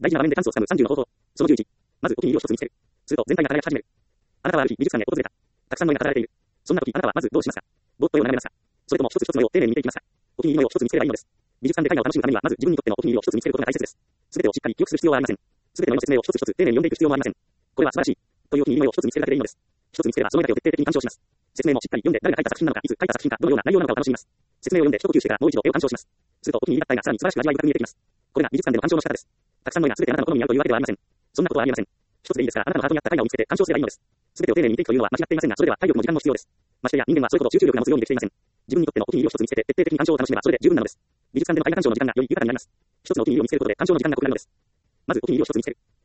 大事な場面でチャンスをつかむ30の方法。その11。まずお気に入りを一つ見つける。すると全体が輝き始める。あなたはある日美術館へ訪れた。たくさんの絵が飾られている。そんな時あなたはまずどうしますか？ぼーっと絵を眺めますか？それとも一つ一つの絵を丁寧に見ていきますか？お気に入りの絵を一つ見つければいいのです。美術館で絵画を楽しむためにはまず自分にとってのお気に入りを一つ見つけることが大切です。すべてをしっかり記憶する必要はありません。すべての絵の説明を一つ一つ丁寧に読んでいく必要もありません。これは素晴らしい。というお気に入りの絵を一つ見つけるだけでいいのです。一つ見つければその絵だけを徹底的に鑑賞します。説明もしっかり読んで誰が描いた作品なのか、いつ描いた作品か、どのような内容なのかを楽しみます。説明を読んで一呼吸してからもう一度絵を鑑賞します。するとお気に入りだった絵がさらに素晴らしく味わい深く見えてきます。これが美術館での鑑賞の仕方です。たくさんの絵が全てあなたの好みに合うというわけではありません。そんなことはありえません。一つでいいですから、あなたのハートに合った絵画を見つけて鑑賞すればいいのです。すべてを丁寧に見ていくというのは間違っていませんが、それでは体力も時間も必要です。ましてや人間はそれほど集中力が持つようにできていません。自分にとってのお気に入りを一つ見つけて徹底的に鑑賞を楽しめばそれで十分なのです。美術館での絵画鑑賞の時間がより豊かになります。一つのお気に入りを見つけることで鑑賞の時間が濃くなるのです。まずお気に入りを一つ見つける。